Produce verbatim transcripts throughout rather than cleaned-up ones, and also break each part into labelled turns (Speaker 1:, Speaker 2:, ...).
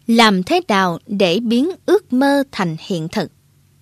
Speaker 1: Làm thế nào để biến ước mơ thành hiện thực?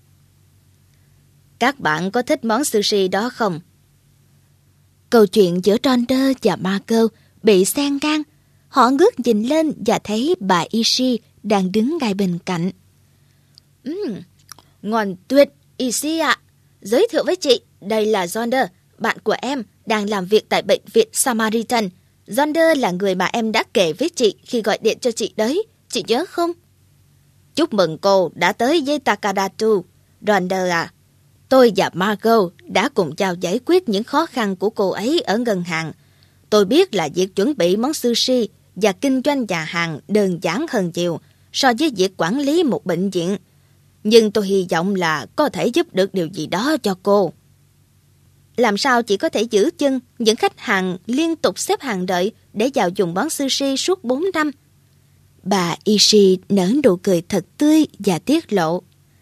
Speaker 1: Các bạn có thích món sushi đó không? Câu chuyện giữa Ronder và Margot bị xen ngang. Họ ngước nhìn lên và thấy bà Ishii đang đứng ngay bên cạnh. Uhm, ngon tuyệt, Ishii ạ. Giới thiệu với chị, đây là Ronder, bạn của em, đang làm việc tại bệnh viện Samaritan. Ronder là người mà em đã kể với chị khi gọi điện cho chị đấy. Chị nhớ không? Chúc mừng cô đã tới với Takadatu. Ronder à, tôi và Margot đã cùng nhau giải quyết những khó khăn của cô ấy ở ngân hàng. Tôi biết là việc chuẩn bị món sushi và kinh doanh nhà hàng đơn giản hơn nhiều so với việc quản lý một bệnh viện. Nhưng tôi hy vọng là có thể giúp được điều gì đó cho cô. Làm sao chị có thể giữ chân những khách hàng liên tục xếp hàng đợi để vào dùng món sushi suốt bốn năm? Bà Ishii nở nụ cười thật tươi và tiết lộ.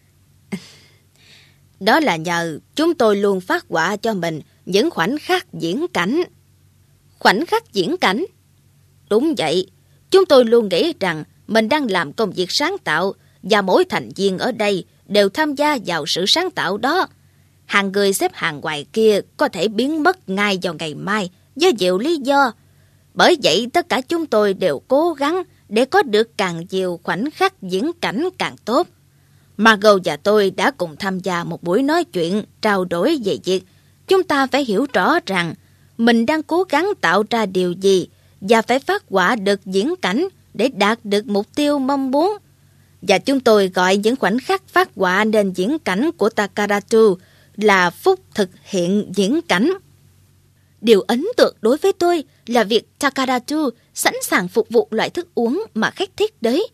Speaker 1: Đó là nhờ chúng tôi luôn phát họa cho mình những khoảnh khắc diễn cảnh. Khoảnh khắc diễn cảnh? Đúng vậy, chúng tôi luôn nghĩ rằng mình đang làm công việc sáng tạo và mỗi thành viên ở đây đều tham gia vào sự sáng tạo đó. Hàng người xếp hàng ngoài kia có thể biến mất ngay vào ngày mai với nhiều lý do. Bởi vậy tất cả chúng tôi đều cố gắng để có được càng nhiều khoảnh khắc diễn cảnh càng tốt. Margot và tôi đã cùng tham gia một buổi nói chuyện trao đổi về việc chúng ta phải hiểu rõ rằng mình đang cố gắng tạo ra điều gì và phải phát họa được diễn cảnh để đạt được mục tiêu mong muốn. Và chúng tôi gọi những khoảnh khắc phát họa nên diễn cảnh của Takadatu là phút thực hiện diễn cảnh. Điều ấn tượng đối với tôi là việc Takadatu sẵn sàng phục vụ loại thức uống mà khách thích đấy.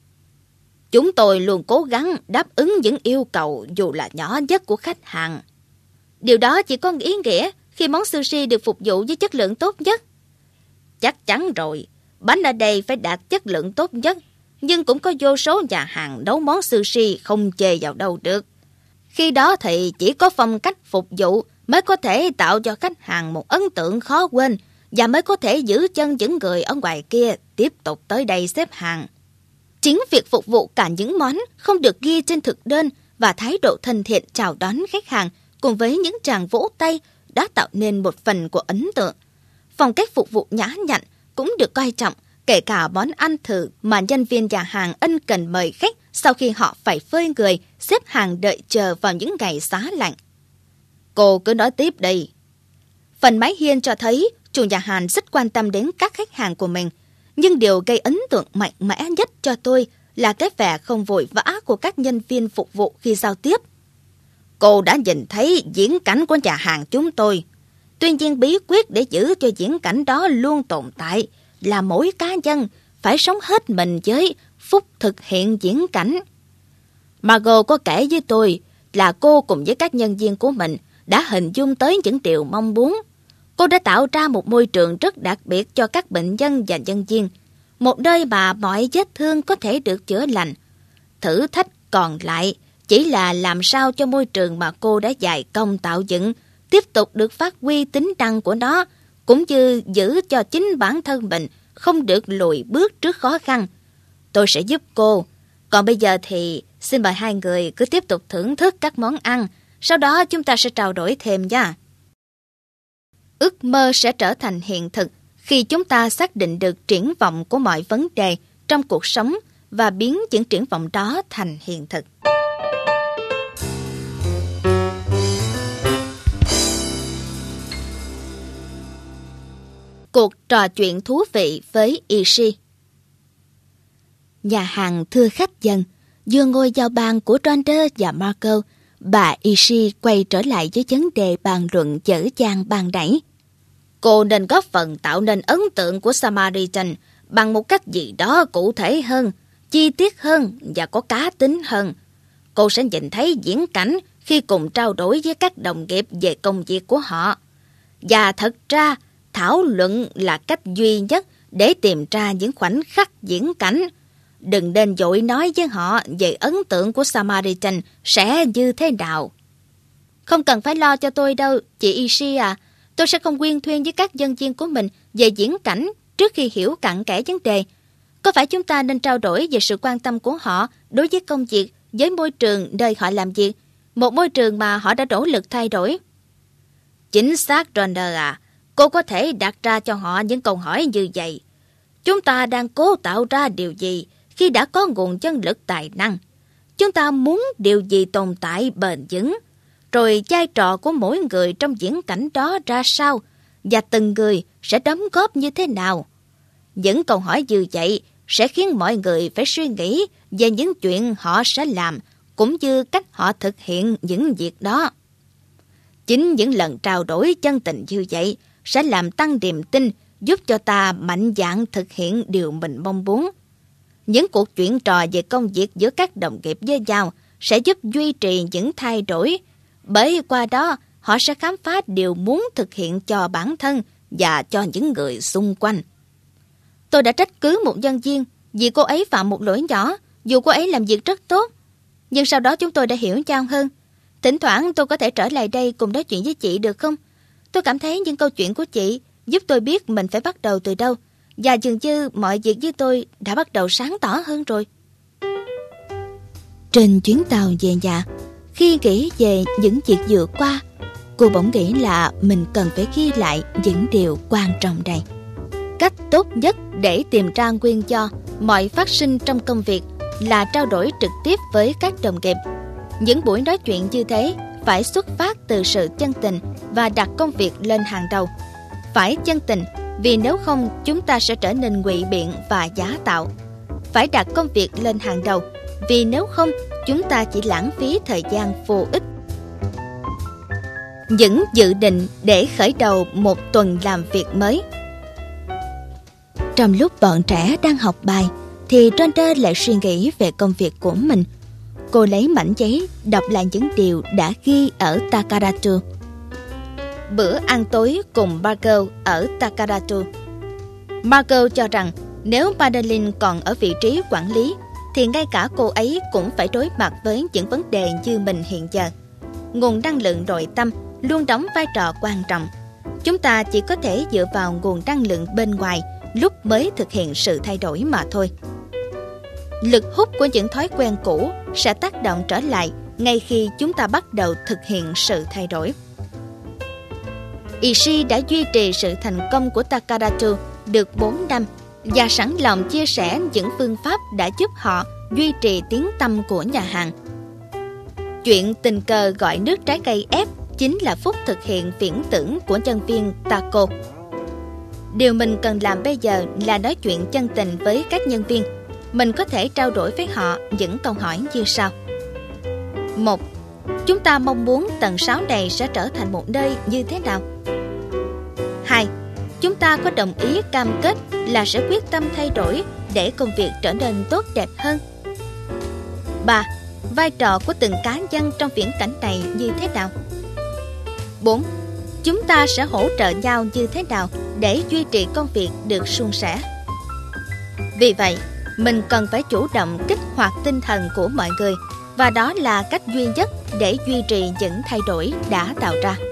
Speaker 1: Chúng tôi luôn cố gắng đáp ứng những yêu cầu dù là nhỏ nhất của khách hàng. Điều đó chỉ có ý nghĩa khi món sushi được phục vụ với chất lượng tốt nhất. Chắc chắn rồi, bánh ở đây phải đạt chất lượng tốt nhất, nhưng cũng có vô số nhà hàng nấu món sushi không chê vào đâu được. Khi đó thì chỉ có phong cách phục vụ mới có thể tạo cho khách hàng một ấn tượng khó quên và mới có thể giữ chân những người ở ngoài kia tiếp tục tới đây xếp hàng. Chính việc phục vụ cả những món không được ghi trên thực đơn và thái độ thân thiện chào đón khách hàng cùng với những tràng vỗ tay đã tạo nên một phần của ấn tượng. Phong cách phục vụ nhã nhặn cũng được coi trọng, kể cả món ăn thử mà nhân viên nhà hàng ân cần mời khách sau khi họ phải phơi người xếp hàng đợi chờ vào những ngày giá lạnh. Cô cứ nói tiếp đi. Phần mái hiên cho thấy chủ nhà hàng rất quan tâm đến các khách hàng của mình. Nhưng điều gây ấn tượng mạnh mẽ nhất cho tôi là cái vẻ không vội vã của các nhân viên phục vụ khi giao tiếp. Cô đã nhìn thấy diễn cảnh của nhà hàng chúng tôi. Tuy nhiên bí quyết để giữ cho diễn cảnh đó luôn tồn tại là mỗi cá nhân phải sống hết mình với phút thực hiện diễn cảnh. Margot có kể với tôi là cô cùng với các nhân viên của mình đã hình dung tới những điều mong muốn. Cô đã tạo ra một môi trường rất đặc biệt cho các bệnh nhân và nhân viên, một nơi mà mọi vết thương có thể được chữa lành. Thử thách còn lại chỉ là làm sao cho môi trường mà cô đã dày công tạo dựng tiếp tục được phát huy tính năng của nó, cũng như giữ cho chính bản thân mình không được lùi bước trước khó khăn. Tôi sẽ giúp cô. Còn bây giờ thì xin mời hai người cứ tiếp tục thưởng thức các món ăn, sau đó chúng ta sẽ trao đổi thêm nha. Ước mơ sẽ trở thành hiện thực khi chúng ta xác định được triển vọng của mọi vấn đề trong cuộc sống và biến những triển vọng đó thành hiện thực. Cuộc trò chuyện thú vị với Ishii. Nhà hàng thưa khách dần, vừa ngồi vào bàn của Ronder và Margot, bà Ishii quay trở lại với vấn đề bàn luận dở dang ban nãy. Cô nên góp phần tạo nên ấn tượng của Samaritan bằng một cách gì đó cụ thể hơn, chi tiết hơn và có cá tính hơn. Cô sẽ nhìn thấy diễn cảnh khi cùng trao đổi với các đồng nghiệp về công việc của họ. Và thật ra, thảo luận là cách duy nhất để tìm ra những khoảnh khắc diễn cảnh. Đừng nên vội nói với họ về ấn tượng của Samaritan sẽ như thế nào. Không cần phải lo cho tôi đâu, chị Ishii à. Tôi sẽ không quyên thuyên với các nhân viên của mình về diễn cảnh trước khi hiểu cặn kẽ vấn đề. Có phải chúng ta nên trao đổi về sự quan tâm của họ đối với công việc, với môi trường nơi họ làm việc, một môi trường mà họ đã nỗ lực thay đổi? Chính xác, Ronner à. Cô có thể đặt ra cho họ những câu hỏi như vậy. Chúng ta đang cố tạo ra điều gì khi đã có nguồn nhân lực tài năng? Chúng ta muốn điều gì tồn tại bền vững? Rồi vai trò của mỗi người trong viễn cảnh đó ra sao? Và từng người sẽ đóng góp như thế nào? Những câu hỏi như vậy sẽ khiến mọi người phải suy nghĩ về những chuyện họ sẽ làm, cũng như cách họ thực hiện những việc đó. Chính những lần trao đổi chân tình như vậy sẽ làm tăng niềm tin, giúp cho ta mạnh dạn thực hiện điều mình mong muốn. Những cuộc chuyện trò về công việc giữa các đồng nghiệp với nhau sẽ giúp duy trì những thay đổi, bởi qua đó họ sẽ khám phá điều muốn thực hiện cho bản thân và cho những người xung quanh. Tôi đã trách cứ một nhân viên vì cô ấy phạm một lỗi nhỏ, dù cô ấy làm việc rất tốt. Nhưng sau đó chúng tôi đã hiểu nhau hơn. Thỉnh thoảng tôi có thể trở lại đây cùng nói chuyện với chị được không? Tôi cảm thấy những câu chuyện của chị giúp tôi biết mình phải bắt đầu từ đâu, và dường như mọi việc với tôi đã bắt đầu sáng tỏ hơn rồi. Trên chuyến tàu về nhà, khi nghĩ về những việc vừa qua, cô bỗng nghĩ là mình cần phải ghi lại những điều quan trọng đây. Cách tốt nhất để tìm ra nguyên do mọi phát sinh trong công việc là trao đổi trực tiếp với các đồng nghiệp. Những buổi nói chuyện như thế phải xuất phát từ sự chân tình và đặt công việc lên hàng đầu. Phải chân tình, vì nếu không chúng ta sẽ trở nên ngụy biện và giả tạo. Phải đặt công việc lên hàng đầu, vì nếu không chúng ta chỉ lãng phí thời gian vô ích. Những dự định để khởi đầu một tuần làm việc mới. Trong lúc bọn trẻ đang học bài, thì Ronner lại suy nghĩ về công việc của mình. Cô lấy mảnh giấy đọc lại những điều đã ghi ở Takaratu. Bữa ăn tối cùng Margot ở Takaratu. Margot cho rằng nếu Madeline còn ở vị trí quản lý, thì ngay cả cô ấy cũng phải đối mặt với những vấn đề như mình hiện giờ. Nguồn năng lượng nội tâm luôn đóng vai trò quan trọng. Chúng ta chỉ có thể dựa vào nguồn năng lượng bên ngoài lúc mới thực hiện sự thay đổi mà thôi. Lực hút của những thói quen cũ sẽ tác động trở lại ngay khi chúng ta bắt đầu thực hiện sự thay đổi. Ishii đã duy trì sự thành công của Takaratu được bốn năm và sẵn lòng chia sẻ những phương pháp đã giúp họ duy trì tiếng tăm của nhà hàng. Chuyện tình cờ gọi nước trái cây ép chính là phúc thực hiện viễn tưởng của nhân viên Tako. Điều mình cần làm bây giờ là nói chuyện chân tình với các nhân viên. Mình có thể trao đổi với họ những câu hỏi như sau. Một. Chúng ta mong muốn tầng sáu này sẽ trở thành một nơi như thế nào? Hai. Chúng ta có đồng ý cam kết là sẽ quyết tâm thay đổi để công việc trở nên tốt đẹp hơn? Ba. Vai trò của từng cá nhân trong viễn cảnh này như thế nào? Bốn. Chúng ta sẽ hỗ trợ nhau như thế nào để duy trì công việc được suôn sẻ? Vì vậy, mình cần phải chủ động kích hoạt tinh thần của mọi người, và đó là cách duy nhất để duy trì những thay đổi đã tạo ra.